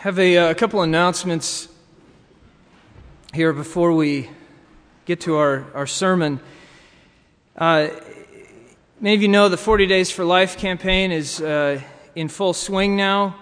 Have a couple announcements here before we get to our sermon. Many of you know the 40 Days for Life campaign is in full swing now,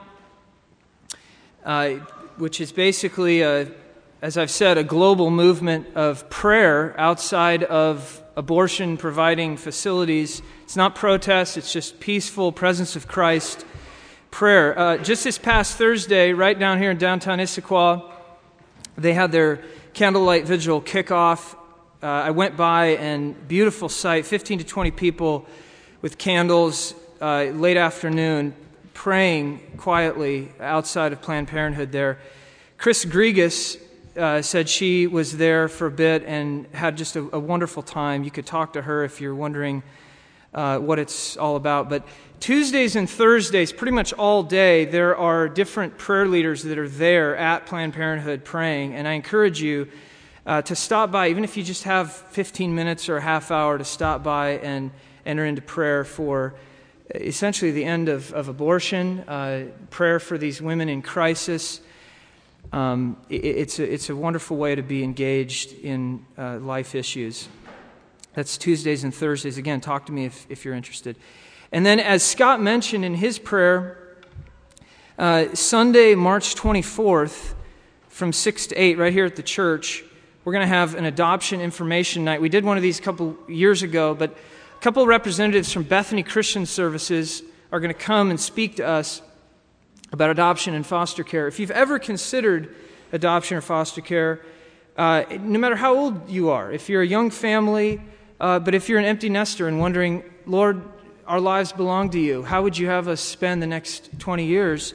which is basically, as I've said, a global movement of prayer outside of abortion-providing facilities. It's not protest, it's just peaceful presence of Christ prayer. Just this past Thursday, right down here in downtown Issaquah, they had their candlelight vigil kickoff. I went by and beautiful sight, 15 to 20 people with candles, late afternoon, praying quietly outside of Planned Parenthood there. Chris Grigas said she was there for a bit and had just a wonderful time. You could talk to her if you're wondering what it's all about. But Tuesdays and Thursdays, pretty much all day, there are different prayer leaders that are there at Planned Parenthood praying. And I encourage you to stop by, even if you just have 15 minutes or a half hour, to stop by and enter into prayer for essentially the end of abortion, prayer for these women in crisis. It's a wonderful way to be engaged in life issues. That's Tuesdays and Thursdays. Again, talk to me if you're interested. And then, as Scott mentioned in his prayer, Sunday, March 24th, from 6 to 8, right here at the church, we're going to have an adoption information night. We did one of these a couple years ago, but a couple of representatives from Bethany Christian Services are going to come and speak to us about adoption and foster care. If you've ever considered adoption or foster care, no matter how old you are, if you're a young family, but if you're an empty nester and wondering, Lord, our lives belong to you, how would you have us spend the next 20 years?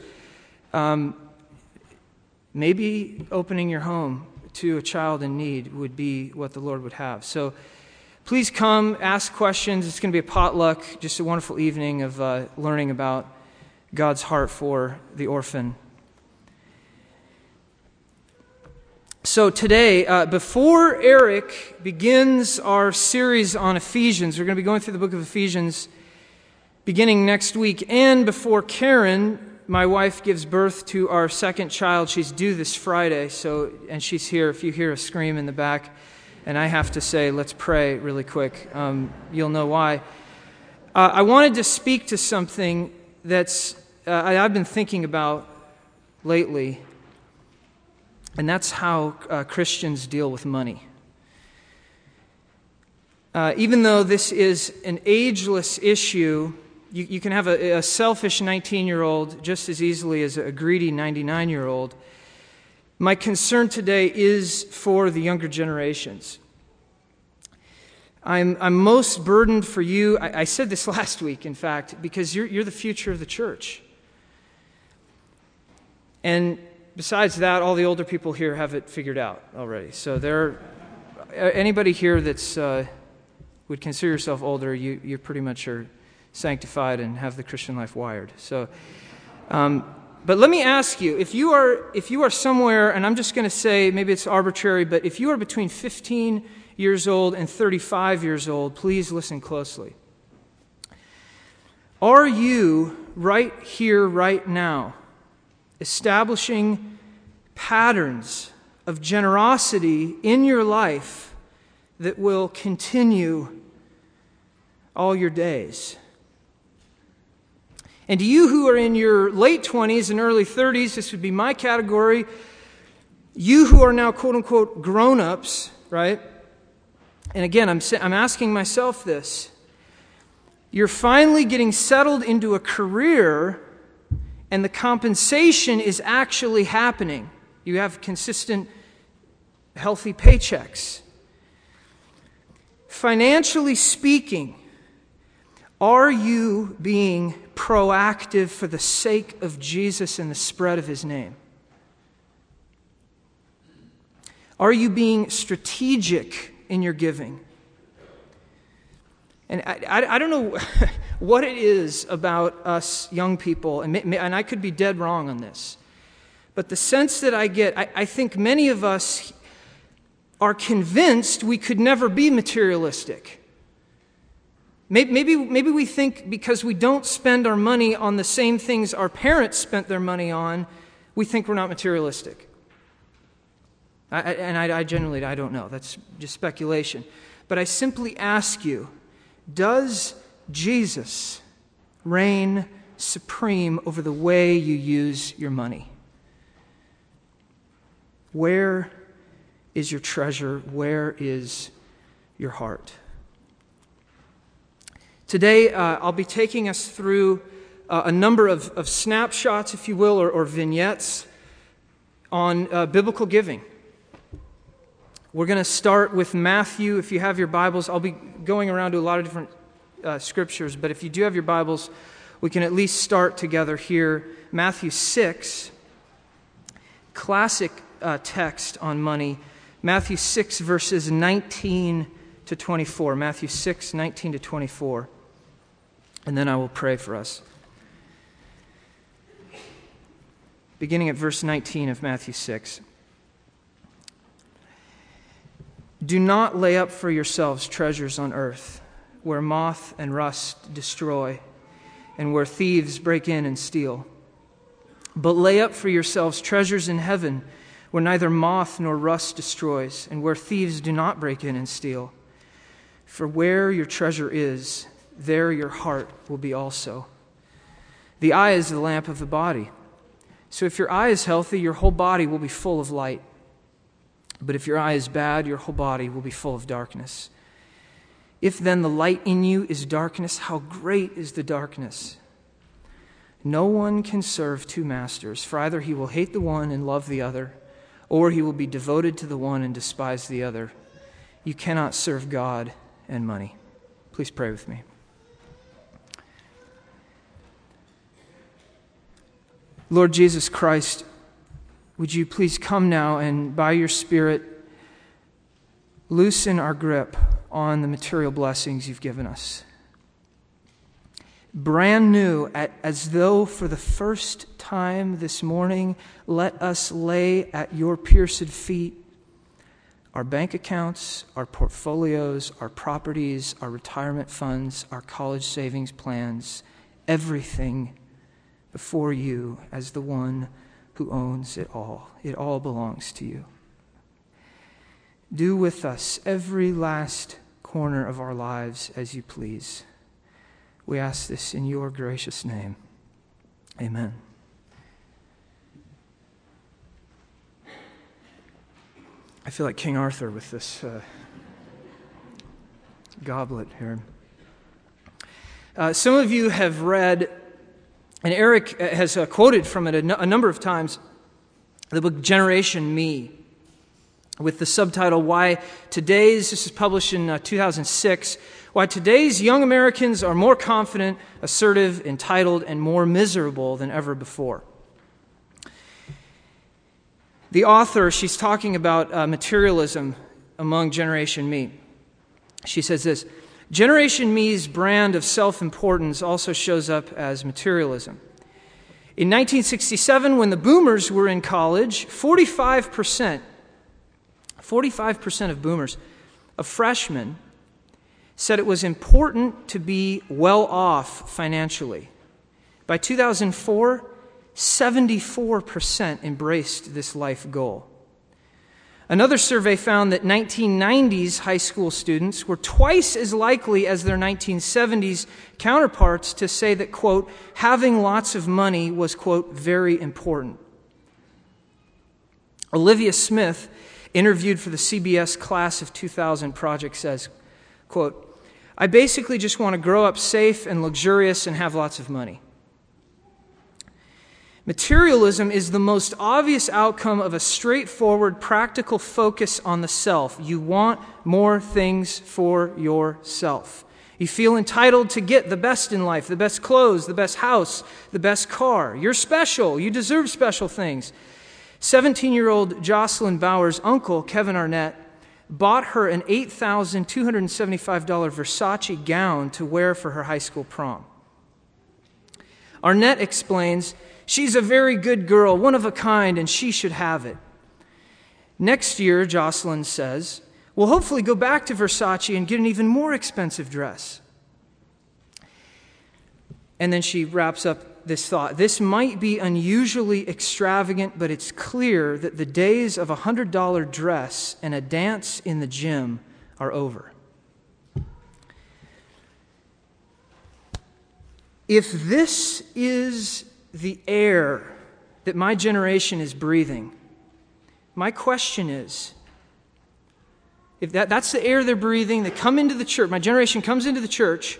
Maybe opening your home to a child in need would be what the Lord would have. So please come, ask questions. It's going to be a potluck, just a wonderful evening of learning about God's heart for the orphan. So today, before Eric begins our series on Ephesians, we're going to be going through the book of Ephesians beginning next week, and before Karen, my wife, gives birth to our second child. She's due this Friday, and she's here. If you hear a scream in the back, and I have to say, let's pray really quick. You'll know why. I wanted to speak to something that's I've been thinking about lately, and that's how Christians deal with money. Even though this is an ageless issue, you can have a selfish 19-year-old just as easily as a greedy 99-year-old. My concern today is for the younger generations. I'm most burdened for you. I said this last week, in fact, because you're the future of the church. And besides that, all the older people here have it figured out already. So anybody here that's would consider yourself older, you pretty much are sanctified and have the Christian life wired. So, but let me ask you, if you are somewhere, and I'm just going to say, maybe it's arbitrary, but if you are between 15 years old and 35 years old, please listen closely. Are you right here, right now, establishing patterns of generosity in your life that will continue all your days? And to you who are in your late 20s and early 30s, this would be my category. You who are now quote-unquote grown-ups, right? And again, I'm asking myself this. You're finally getting settled into a career, and the compensation is actually happening. You have consistent, healthy paychecks. Financially speaking, are you being proactive for the sake of Jesus and the spread of His name? Are you being strategic in your giving? And I don't know what it is about us young people, and I could be dead wrong on this, but the sense that I get, I think many of us are convinced we could never be materialistic. Maybe we think because we don't spend our money on the same things our parents spent their money on, we think we're not materialistic. I genuinely don't know. That's just speculation. But I simply ask you, does Jesus reign supreme over the way you use your money? Where is your treasure? Where is your heart? Today, I'll be taking us through a number of snapshots, if you will, or vignettes on biblical giving. We're going to start with Matthew. If you have your Bibles, I'll be going around to a lot of different scriptures, but if you do have your Bibles, we can at least start together here. Matthew 6, classic text on money. Matthew 6, verses 19 to 24. Matthew 6, 19 to 24. And then I will pray for us. Beginning at verse 19 of Matthew 6. Do not lay up for yourselves treasures on earth, where moth and rust destroy, and where thieves break in and steal. But lay up for yourselves treasures in heaven, where neither moth nor rust destroys, and where thieves do not break in and steal. For where your treasure is, there your heart will be also. The eye is the lamp of the body. So if your eye is healthy, your whole body will be full of light. But if your eye is bad, your whole body will be full of darkness. If then the light in you is darkness, how great is the darkness? No one can serve two masters, for either he will hate the one and love the other, or he will be devoted to the one and despise the other. You cannot serve God and money. Please pray with me. Lord Jesus Christ, would you please come now and by your Spirit loosen our grip on the material blessings you've given us. Brand new, as though for the first time this morning, let us lay at your pierced feet our bank accounts, our portfolios, our properties, our retirement funds, our college savings plans, everything before you as the one who owns it all. It all belongs to you. Do with us every last corner of our lives as you please. We ask this in your gracious name. Amen. I feel like King Arthur with this goblet here. Some of you have read, and Eric has quoted from it a number of times, the book Generation Me, with the subtitle, this is published in 2006, Why Today's Young Americans Are More Confident, Assertive, Entitled, and More Miserable Than Ever Before. The author, she's talking about materialism among Generation Me. She says this, Generation Me's brand of self-importance also shows up as materialism. In 1967, when the boomers were in college, 45% of boomers, of freshmen, said it was important to be well off financially. By 2004, 74% embraced this life goal. Another survey found that 1990s high school students were twice as likely as their 1970s counterparts to say that, quote, having lots of money was, quote, very important. Olivia Smith, interviewed for the CBS Class of 2000 project, says, quote, I basically just want to grow up safe and luxurious and have lots of money. Materialism is the most obvious outcome of a straightforward, practical focus on the self. You want more things for yourself. You feel entitled to get the best in life, the best clothes, the best house, the best car. You're special. You deserve special things. 17-year-old Jocelyn Bauer's uncle, Kevin Arnett, bought her an $8,275 Versace gown to wear for her high school prom. Arnett explains, she's a very good girl, one of a kind, and she should have it. Next year, Jocelyn says, we'll hopefully go back to Versace and get an even more expensive dress. And then she wraps up this thought. This might be unusually extravagant, but it's clear that the days of a $100 dress and a dance in the gym are over. If this is the air that my generation is breathing, my question is, if that's the air they're breathing, they come into the church, my generation comes into the church,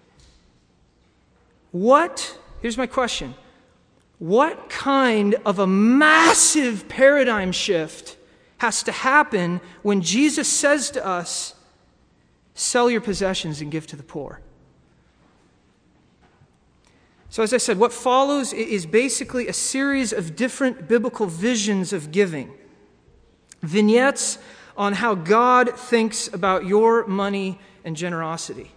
here's my question, what kind of a massive paradigm shift has to happen when Jesus says to us, sell your possessions and give to the poor? So as I said, what follows is basically a series of different biblical visions of giving. Vignettes on how God thinks about your money and generosity.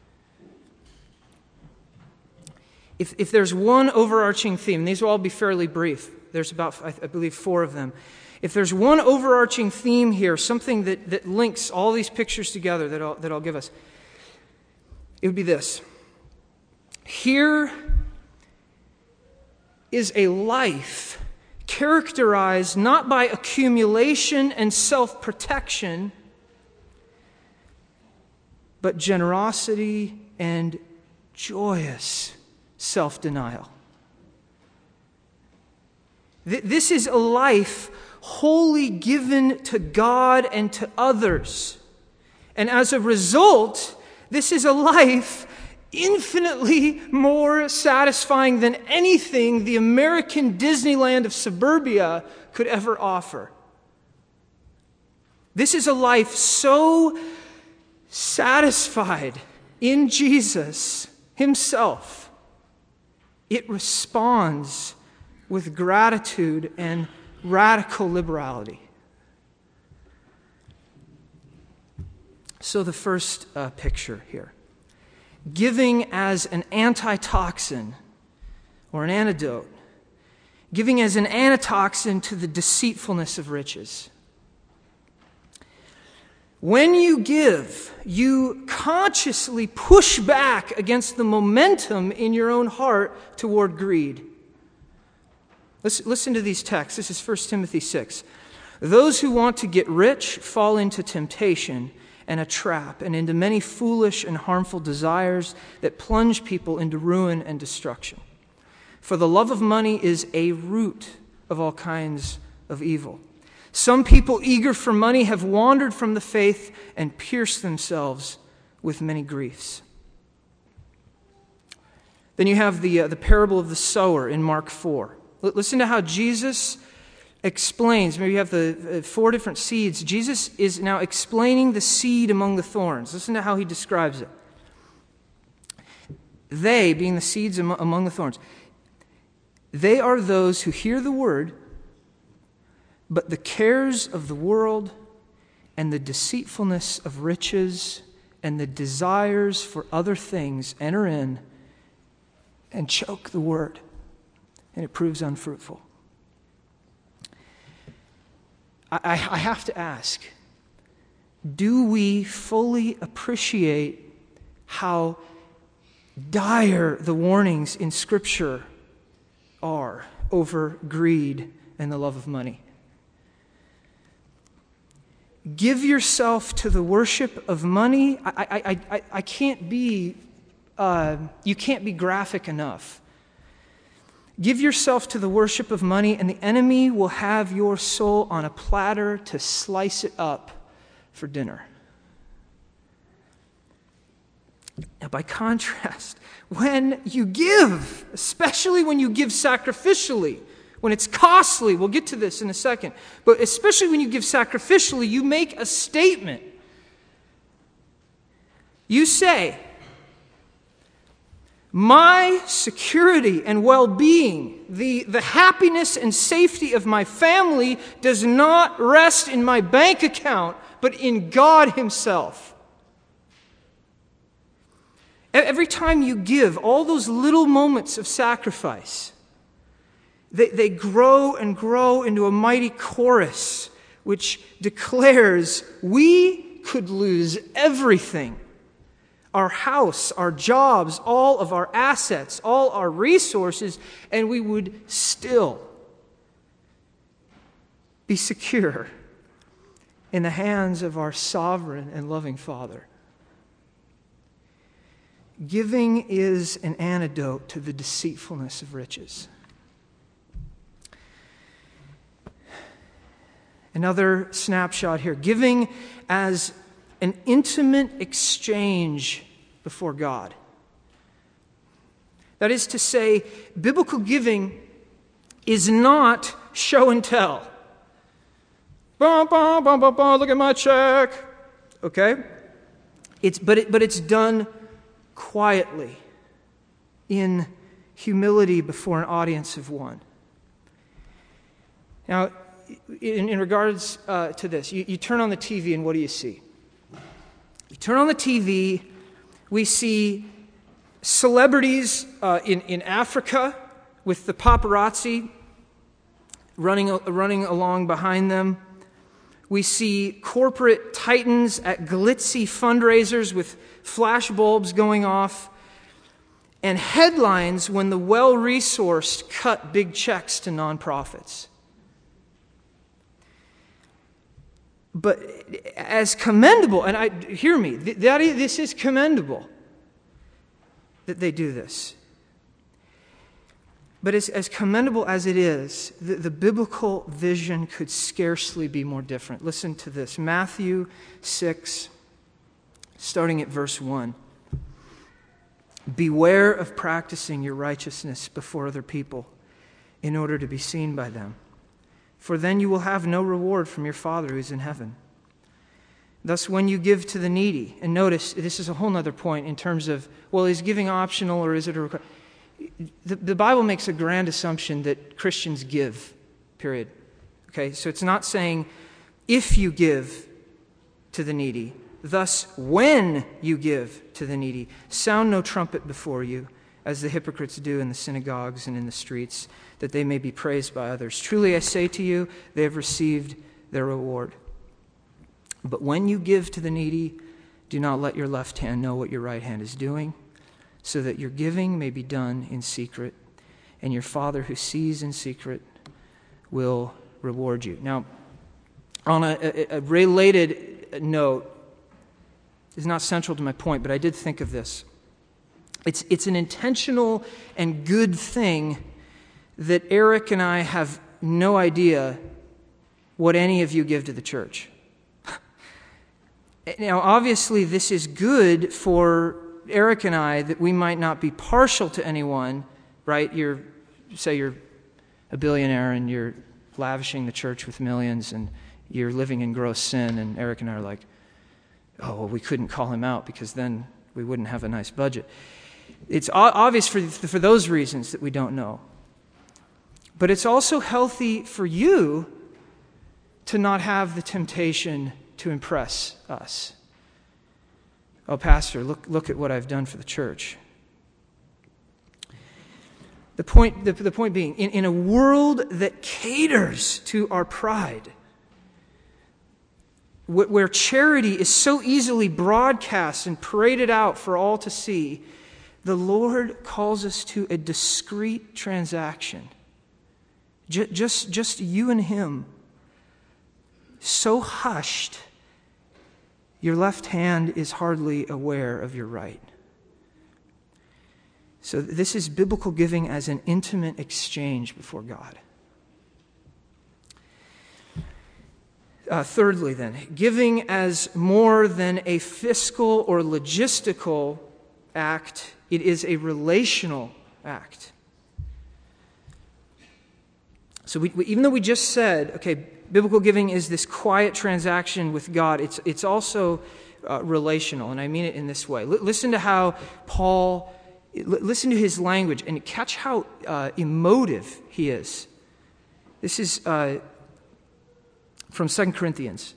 If there's one overarching theme, these will all be fairly brief. There's about, I believe, 4 of them. If there's one overarching theme here, something that links all these pictures together that I'll give us, it would be this. Here is a life characterized not by accumulation and self-protection, but generosity and joyous self-denial. This is a life wholly given to God and to others. And as a result, this is a life infinitely more satisfying than anything the American Disneyland of suburbia could ever offer. This is a life so satisfied in Jesus himself, it responds with gratitude and radical liberality. So the first picture here. Giving as an antitoxin or an antidote. Giving as an antitoxin to the deceitfulness of riches. When you give, you consciously push back against the momentum in your own heart toward greed. Listen to these texts. This is 1 Timothy 6. Those who want to get rich fall into temptation and a trap, and into many foolish and harmful desires that plunge people into ruin and destruction. For the love of money is a root of all kinds of evil. Some people eager for money have wandered from the faith and pierced themselves with many griefs. Then you have the parable of the sower in Mark 4. Listen to how Jesus explains, maybe you have the 4 different seeds. Jesus is now explaining the seed among the thorns. Listen to how he describes it. They, being the seeds among the thorns, they are those who hear the word, but the cares of the world and the deceitfulness of riches and the desires for other things enter in and choke the word, and it proves unfruitful. I have to ask, do we fully appreciate how dire the warnings in Scripture are over greed and the love of money? Give yourself to the worship of money. I can't be, you can't be graphic enough. Give yourself to the worship of money, and the enemy will have your soul on a platter to slice it up for dinner. Now, by contrast, when you give, especially when you give sacrificially, when it's costly, we'll get to this in a second, but especially when you give sacrificially, you make a statement. You say, my security and well-being, the happiness and safety of my family does not rest in my bank account, but in God himself. Every time you give, all those little moments of sacrifice, they grow and grow into a mighty chorus which declares, we could lose everything our house, our jobs, all of our assets, all our resources, and we would still be secure in the hands of our sovereign and loving Father. Giving is an antidote to the deceitfulness of riches. Another snapshot here. Giving as an intimate exchange before God. That is to say, biblical giving is not show and tell. Bum, bum, bum, bum, bum, look at my check. Okay? But it's done quietly, in humility before an audience of one. Now, in regards to this, you turn on the TV and what do you see? You turn on the TV, we see celebrities in Africa with the paparazzi running along behind them. We see corporate titans at glitzy fundraisers with flash bulbs going off, and headlines when the well-resourced cut big checks to nonprofits. But as commendable, and hear me, this is commendable that they do this. But as commendable as it is, the biblical vision could scarcely be more different. Listen to this. Matthew 6, starting at verse 1. Beware of practicing your righteousness before other people in order to be seen by them. For then you will have no reward from your Father who is in heaven. Thus, when you give to the needy, and notice, this is a whole other point in terms of, well, is giving optional or is it a requirement? The Bible makes a grand assumption that Christians give, period. Okay, so it's not saying if you give to the needy. Thus, when you give to the needy, sound no trumpet before you, as the hypocrites do in the synagogues and in the streets, that they may be praised by others. Truly I say to you, they have received their reward. But when you give to the needy, do not let your left hand know what your right hand is doing, so that your giving may be done in secret, and your Father who sees in secret will reward you. Now, on a related note, is not central to my point, but I did think of this. It's an intentional and good thing that Eric and I have no idea what any of you give to the church. Now, obviously, this is good for Eric and I, that we might not be partial to anyone, right? Say you're a billionaire and you're lavishing the church with millions and you're living in gross sin, and Eric and I are like, oh, well, we couldn't call him out because then we wouldn't have a nice budget. It's obvious for those reasons that we don't know. But it's also healthy for you to not have the temptation to impress us. Oh, Pastor, look at what I've done for the church. The point being, in a world that caters to our pride, where charity is so easily broadcast and paraded out for all to see, the Lord calls us to a discreet transaction. Just you and Him. So hushed, your left hand is hardly aware of your right. So this is biblical giving as an intimate exchange before God. Thirdly, then, giving as more than a fiscal or logistical act, it is a relational act. So even though we just said, okay, biblical giving is this quiet transaction with God, it's also relational, and I mean it in this way. Listen to how Paul, listen to his language, and catch how emotive he is. This is from 2 Corinthians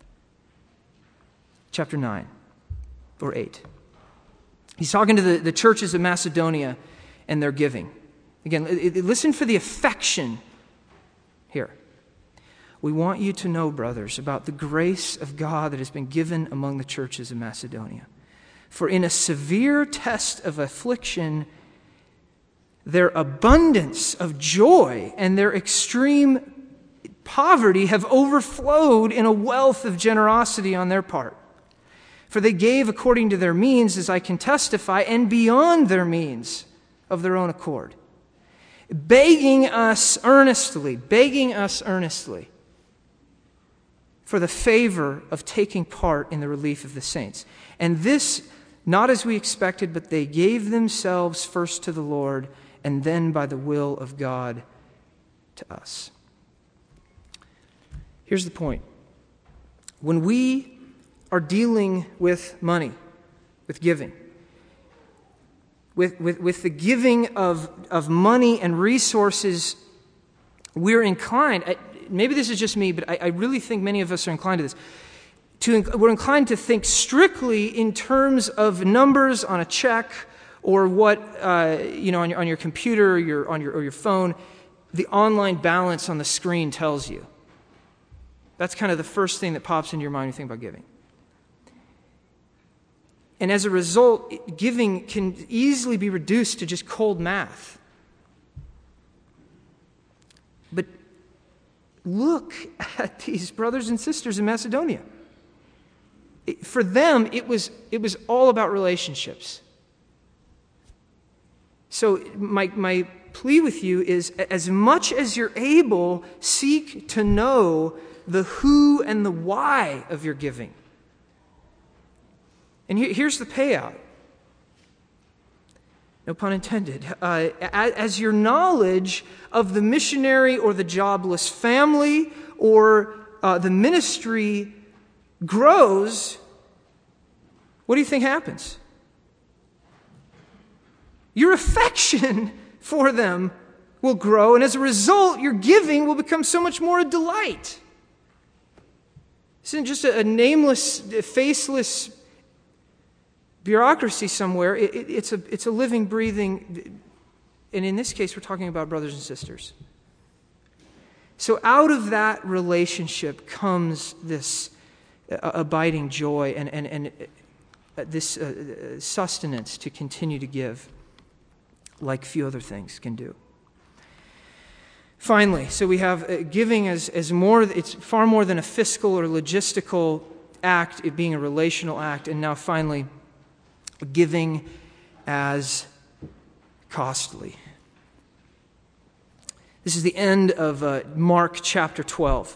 chapter 9 or 8. He's talking to the churches of Macedonia and their giving. Again, listen for the affection here. We want you to know, brothers, about the grace of God that has been given among the churches of Macedonia. For in a severe test of affliction, their abundance of joy and their extreme poverty have overflowed in a wealth of generosity on their part. For they gave according to their means, as I can testify, and beyond their means of their own accord, begging us earnestly for the favor of taking part in the relief of the saints. And this, not as we expected, but they gave themselves first to the Lord, and then by the will of God to us. Here's the point. When we are dealing with money, with giving, with the giving of money and resources, we're inclined, maybe this is just me, but I really think many of us are inclined to this. We're inclined to think strictly in terms of numbers on a check, or what on your computer or your phone, the online balance on the screen tells you. That's kind of the first thing that pops into your mind when you think about giving. And as a result, giving can easily be reduced to just cold math. But look at these brothers and sisters in Macedonia. For them, it was all about relationships. So my plea with you is, as much as you're able, seek to know the who and the why of your giving. And here's the payout. No pun intended. As your knowledge of the missionary or the jobless family or the ministry grows, what do you think happens? Your affection for them will grow, and as a result, your giving will become so much more a delight. This isn't just a nameless, faceless bureaucracy somewhere. It's a living, breathing, and in this case, we're talking about brothers and sisters. So out of that relationship comes this abiding joy and this sustenance to continue to give, like few other things can do. Finally, so we have giving as more, it's far more than a fiscal or logistical act, it being a relational act, and now finally, giving as costly. This is the end of Mark chapter 12.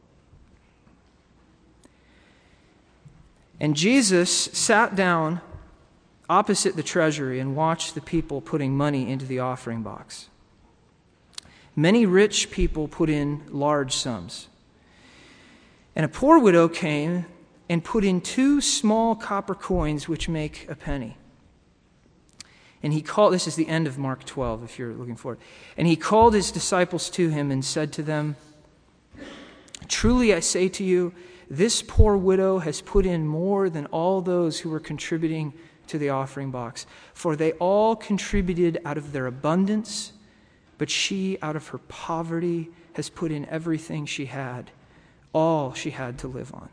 And Jesus sat down opposite the treasury and watched the people putting money into the offering box. Many rich people put in large sums. And a poor widow came and put in 2 small copper coins, which make a penny. And he called, this is the end of Mark 12, if you're looking for it. And he called his disciples to him and said to them, "Truly I say to you, this poor widow has put in more than all those who were contributing to the offering box. For they all contributed out of their abundance, but she, out of her poverty, has put in everything she had, all she had to live on."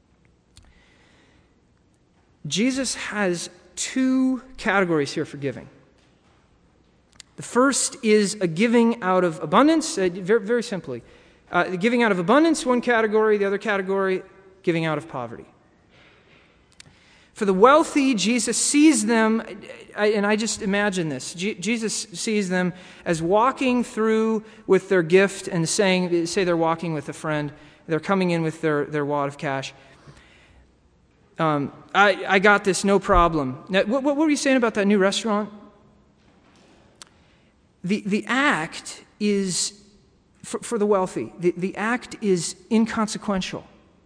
Jesus has 2 categories here for giving. The first is a giving out of abundance, very, very simply. Giving out of abundance, one category. The other category, giving out of poverty. For the wealthy, Jesus sees them, and I just imagine this. Jesus sees them as walking through with their gift and say they're walking with a friend. They're coming in with their wad of cash. I got this, no problem. Now, what were you saying about that new restaurant? The act is, for the wealthy, the act is inconsequential,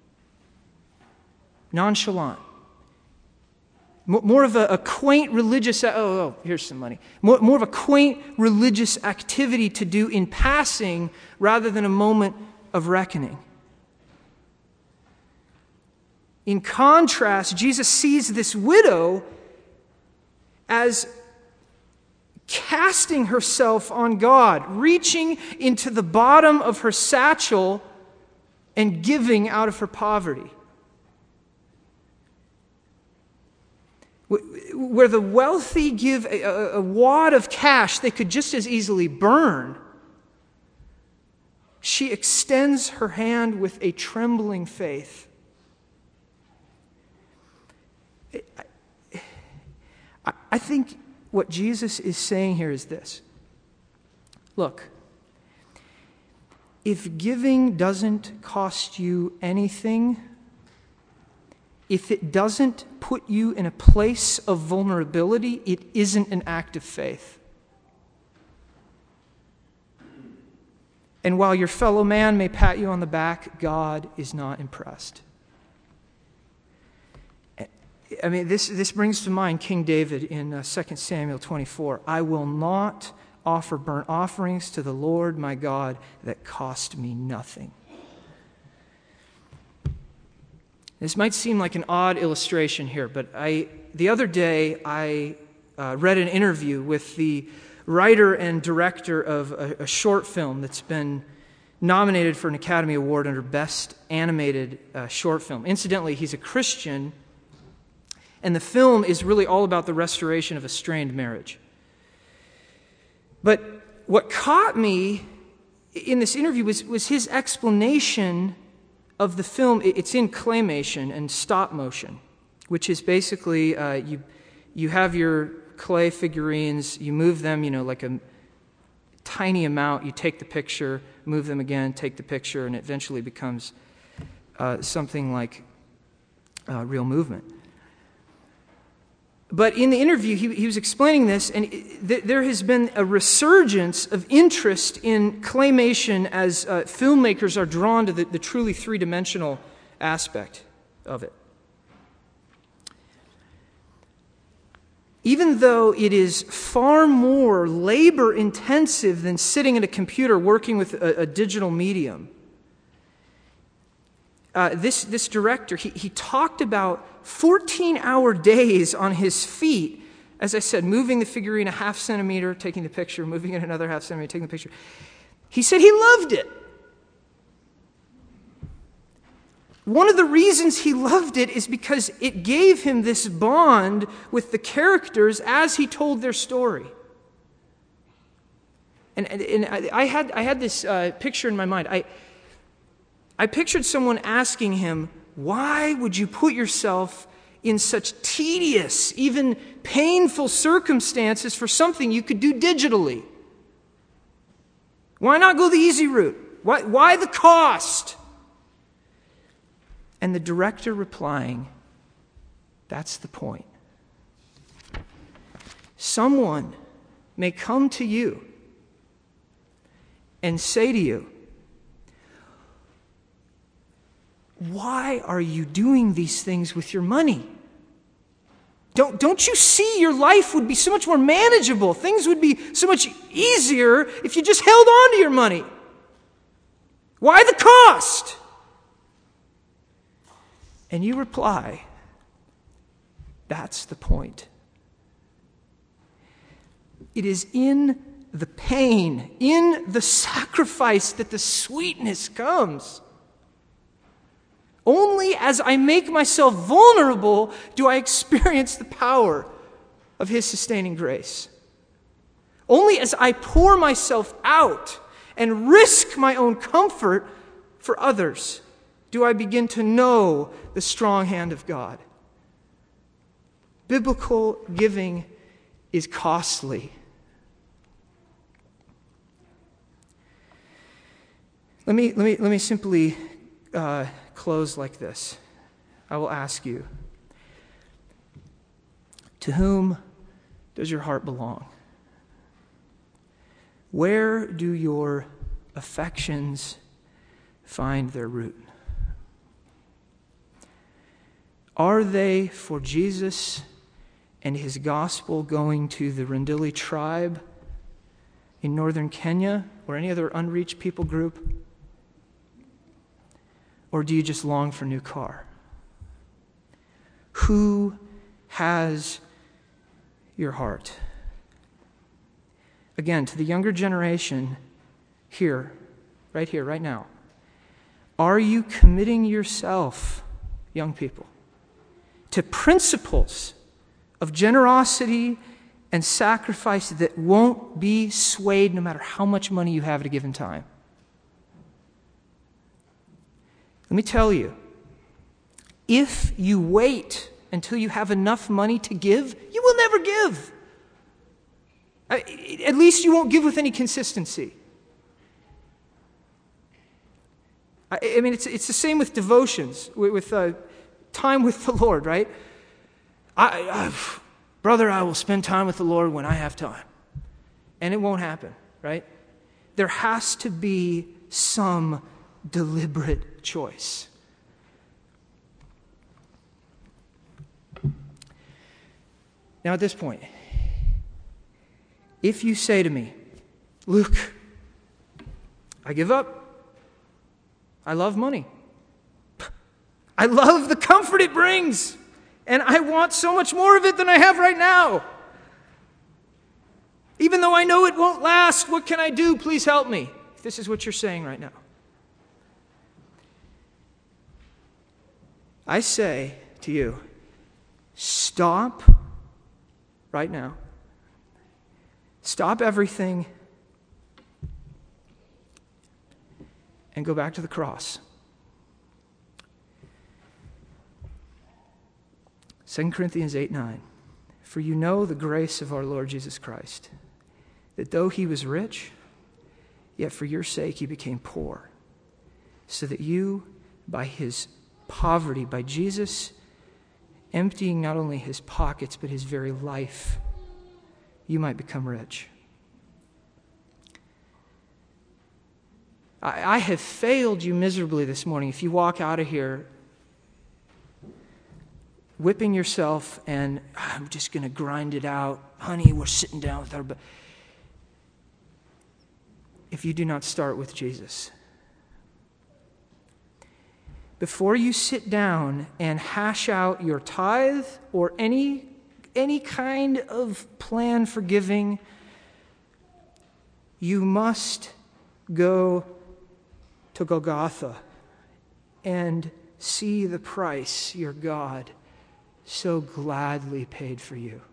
nonchalant. More of a quaint religious, here's some money. More of a quaint religious activity to do in passing rather than a moment of reckoning. In contrast, Jesus sees this widow as casting herself on God, reaching into the bottom of her satchel and giving out of her poverty. where the wealthy give a wad of cash they could just as easily burn, she extends her hand with a trembling faith. I think what Jesus is saying here is this. Look, if giving doesn't cost you anything, if it doesn't put you in a place of vulnerability, it isn't an act of faith. And while your fellow man may pat you on the back, God is not impressed. I mean, this brings to mind King David in 2 Samuel 24. I will not offer burnt offerings to the Lord my God that cost me nothing. This might seem like an odd illustration here, but the other day I read an interview with the writer and director of a short film that's been nominated for an Academy Award under Best Animated Short Film. Incidentally, he's a Christian, and the film is really all about the restoration of a strained marriage. But what caught me in this interview was his explanation of the film. It's in claymation and stop motion, which is basically you have your clay figurines, you move them, like a tiny amount, you take the picture, move them again, take the picture, and it eventually becomes something like real movement. But in the interview, he was explaining this, and there has been a resurgence of interest in claymation as filmmakers are drawn to the truly three-dimensional aspect of it. Even though it is far more labor-intensive than sitting at a computer working with a digital medium, this director, he talked about 14-hour days on his feet, as I said, moving the figurine a half centimeter, taking the picture, moving it another half centimeter, taking the picture. He said he loved it. One of the reasons he loved it is because it gave him this bond with the characters as he told their story. And I had this picture in my mind. I pictured someone asking him, why would you put yourself in such tedious, even painful circumstances for something you could do digitally? Why not go the easy route? Why the cost? And the director replying, that's the point. Someone may come to you and say to you, why are you doing these things with your money? Don't you see your life would be so much more manageable? Things would be so much easier if you just held on to your money. Why the cost? And you reply, that's the point. It is in the pain, in the sacrifice that the sweetness comes. Only as I make myself vulnerable do I experience the power of His sustaining grace. Only as I pour myself out and risk my own comfort for others do I begin to know the strong hand of God. Biblical giving is costly. Let me simply close like this. I will ask you, to whom does your heart belong? Where do your affections find their root? Are they for Jesus and His gospel going to the Rendille tribe in northern Kenya or any other unreached people group? Or do you just long for a new car? Who has your heart? Again, to the younger generation here, right now, are you committing yourself, young people, to principles of generosity and sacrifice that won't be swayed no matter how much money you have at a given time. Let me tell you, if you wait until you have enough money to give, you will never give. At least you won't give with any consistency. I mean, it's the same with devotions, with time with the Lord, right? Brother, I will spend time with the Lord when I have time. And it won't happen, right? There has to be some deliberate choice. Now, at this point, if you say to me, Luke, I give up. I love money. I love the comfort it brings. And I want so much more of it than I have right now. Even though I know it won't last, what can I do? Please help me. If this is what you're saying right now. I say to you, stop right now. Stop everything and go back to the cross. 2 Corinthians 8:9. For you know the grace of our Lord Jesus Christ, that though he was rich, yet for your sake he became poor, so that you, by his poverty, by Jesus emptying not only his pockets, but his very life, you might become rich. I have failed you miserably this morning if you walk out of here whipping yourself and I'm just going to grind it out. Honey, we're sitting down with our... If you do not start with Jesus. Before you sit down and hash out your tithe or any kind of plan for giving, you must go to Golgotha and see the price your God so gladly paid for you.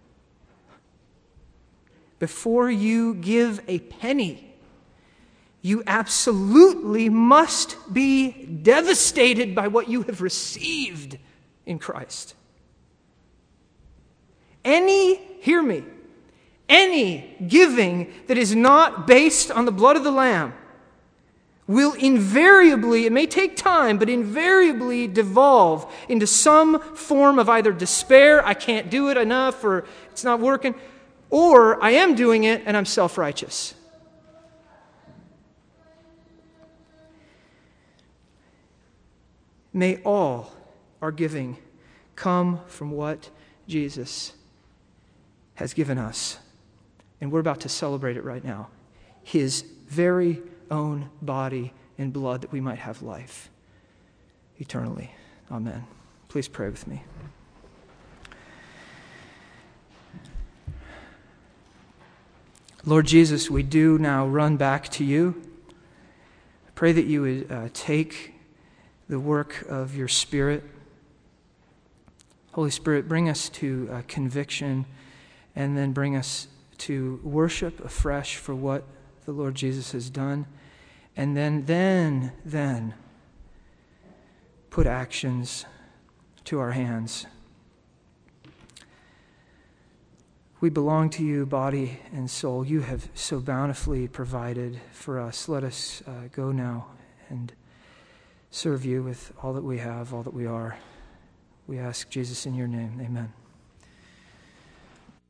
Before you give a penny, you absolutely must be devastated by what you have received in Christ. Hear me, any giving that is not based on the blood of the Lamb will invariably, it may take time, but invariably devolve into some form of either despair, I can't do it enough, or it's not working, or I am doing it and I'm self-righteous. May all our giving come from what Jesus has given us. And we're about to celebrate it right now. His very own body and blood that we might have life eternally. Amen. Please pray with me. Lord Jesus, we do now run back to you. I pray that you would take the work of your Spirit. Holy Spirit, bring us to conviction and then bring us to worship afresh for what the Lord Jesus has done. And then put actions to our hands. We belong to you, body and soul. You have so bountifully provided for us. Let us go now and serve you with all that we have, all that we are. We ask Jesus in your name. Amen.